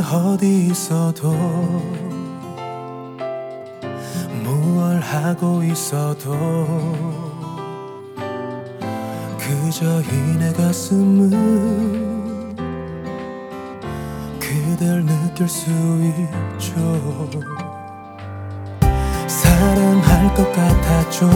어디 있어도 무얼 하고 있어도 그저 이 내 가슴은 그댈 느낄 수 있죠. 사랑할 것 같았죠.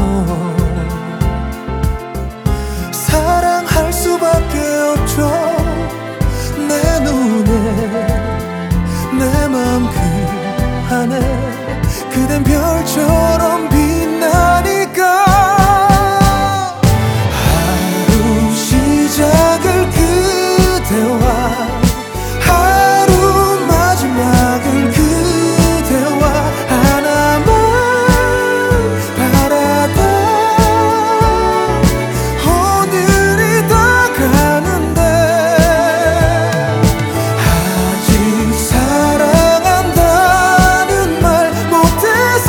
사랑할 수밖에 없죠. 내 눈에 내 맘 그 안에 그댄 별처럼 빛나니까. 하루 시작을 그대와 하루 마지막을 그대와 하나만 바라다 오늘이 다 가는데 아직 사랑한다는 말 못해서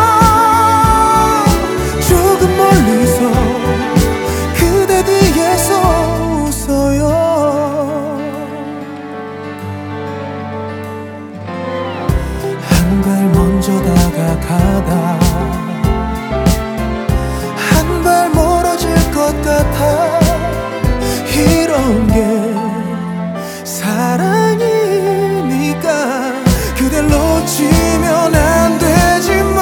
조금 멀리서 그대 뒤에서 웃어요. 한 발 먼저 다가가다 한 발 멀어질 것 같아. 이런 게 사랑이니까 그댈 놓치면 안 되지만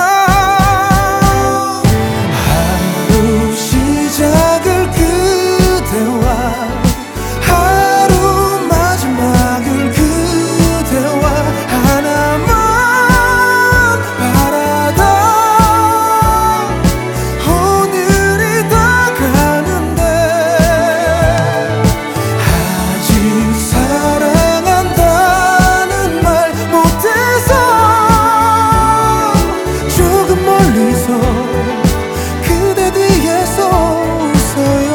하루 시작을 그대와 하루 마지막을 그대와 하나만 바라다 오늘이 다 가는데 아직 사랑한다는 말 못해서 조금 멀리서 그대 뒤에서 웃어요.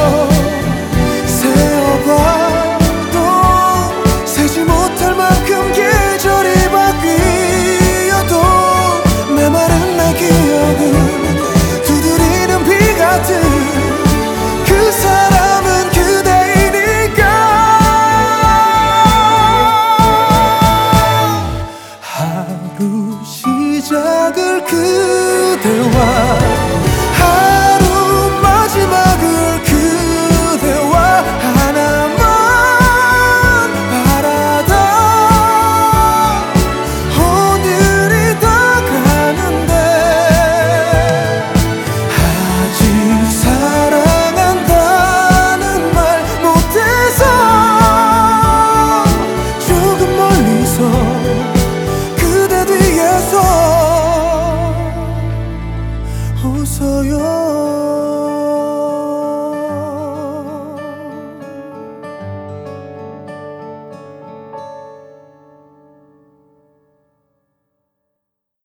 세어봐도 세지 못할 만큼 계절이 바뀌어도 메마른 내 기억은 두드리는 비 같은 그 사람은 그대이니까. 하루 시작을 그대와